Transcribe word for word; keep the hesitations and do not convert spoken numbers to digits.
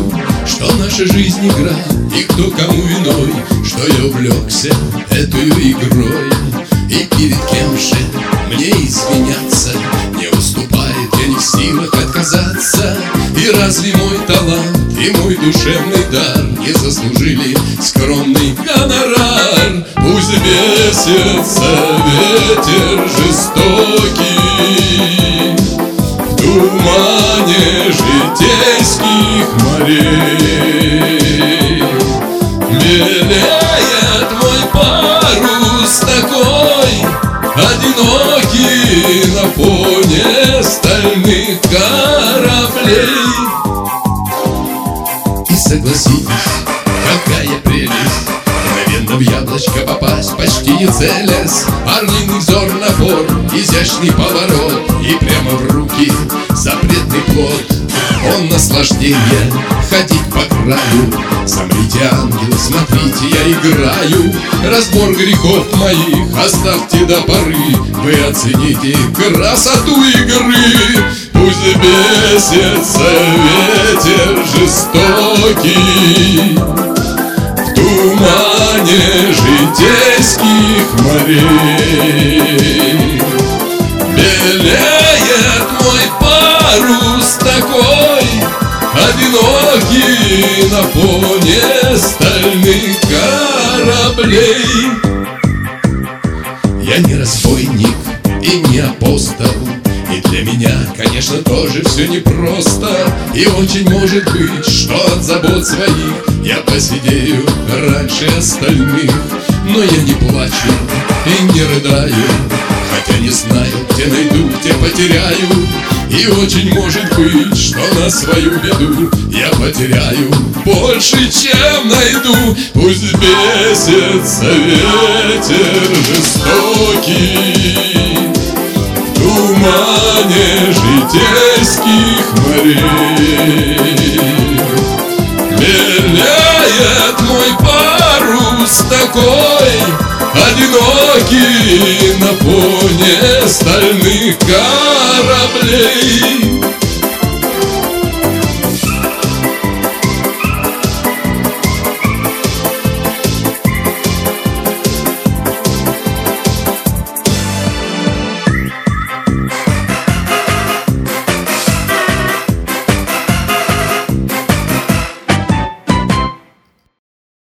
что наша жизнь игра, и кто кому виной, что я увлекся этой игрой. И перед кем же мне извиняться? Не уступает, я не в силах отказаться. И разве мой талант и мой душевный дар не заслужили скромный гонорар? Пусть бесится ветер жестокий в тумане житейских морей. Белеет мой парус такой одинокий на фоне стальных кораблей. И согласитесь, какая прелесть мгновенно в яблочко попасть, почти не целясь. Орлиный взор, напор, изящный поворот, и прямо в руки запретный плод. Он наслаждение ходить по краю. Замрите, ангелы, смотрите, я играю. Разбор грехов моих оставьте до поры. Вы оцените красоту игры. Пусть бесится ветер жестокий в тумане житейских морей. Белеет мой парус такой одинокий на фоне стальных кораблей. Я не разбойник и не апостол, и для меня, конечно, тоже все непросто. И очень может быть, что от забот своих я посидею раньше остальных. Но я не плачу и не рыдаю, хотя не знаю, где найду, где потеряю. И очень может быть, что на свою беду я потеряю больше, чем найду. Пусть бесится ветер жестокий в тумане житейских морей. Белеет мой парус такой одинокий на фоне стальных кораблей.